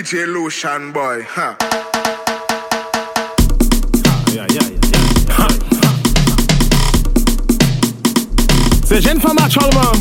DJ Lotion boy, huh? C'est jeune femme à Cholman.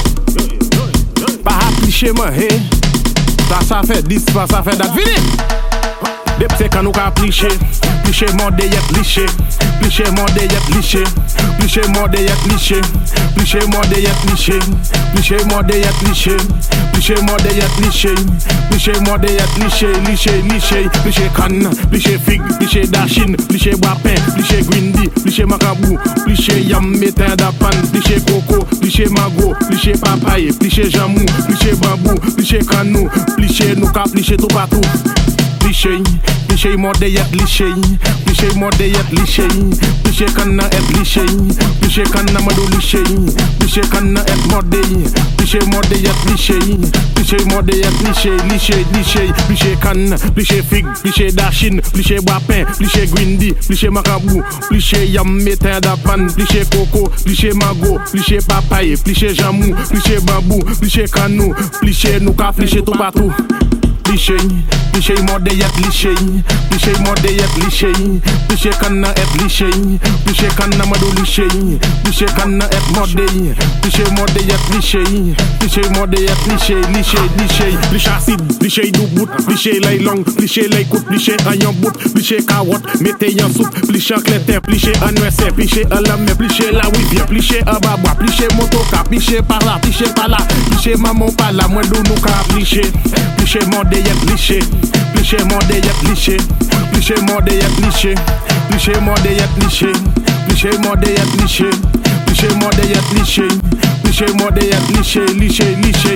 Pas appliquer moi, hé. Ça fait 10, ça fait date fini. Depuis quand nous appliquer, plicher mon déyet liché, plicher mon déyet liché, plicher mon déyet liché, plicher mon déyet liché, plicher mon déyet liché, plicher mon déyet liché, plicher mon déyet liché, liché, liché, plicher canne, plicher fig, plicher dachine, plicher wapin, plicher grindi, plicher macabou, plicher yam métin d'apan, plicher coco, plicher mango, plicher papaye, plicher jamou, plicher bambou, plicher canou, plicher nous cap, plicher tout partout. Plicher mon déyet liché, plicher mon déyet liché, plicher canna et liché, plicher canna madou liché, plicher canna et modé, plicher mon déyet liché, plicher mon déyet liché, liché, liché, plicher canne, plicher fig, plicher dachine, plicher wapin, plicher grindi, plicher macabou, plicher yam métin d'apan, plicher coco, plicher mango, plicher papaye, plicher jamou, plicher bambou, plicher canou, plicher nou ka, plicher tout partout. Plicher mon déyet liché, plicher mon déyet liché, plicher canna et liché, plicher canna madou liché, plicher canna et modé, plicher mon déyet liché, plicher mon déyet liché, liché, liché, plicher acide, plicher doubout, plicher lay long, plicher lay coute, plicher ayon bout, plicher carotte, mettez en soupe, plicher clétin, plicher anouessé, plicher à la mer, plicher la rivière, plicher à babwa, plicher motoka, plicher par là, plicher maman par là, moi d'où nous ka plicher mon déyet liché, plicher mon déyet liché, plicher mon déyet liché, plicher mon déyet liché, plicher mon déyet liché, plicher mon déyet liché, plicher mon déyet liché, liché, liché.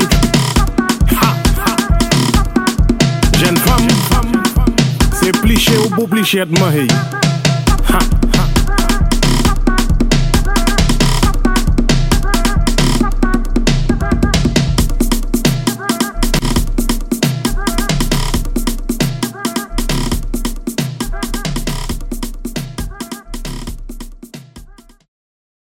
Jeune femme, c'est plicher ou pour plicher de manger.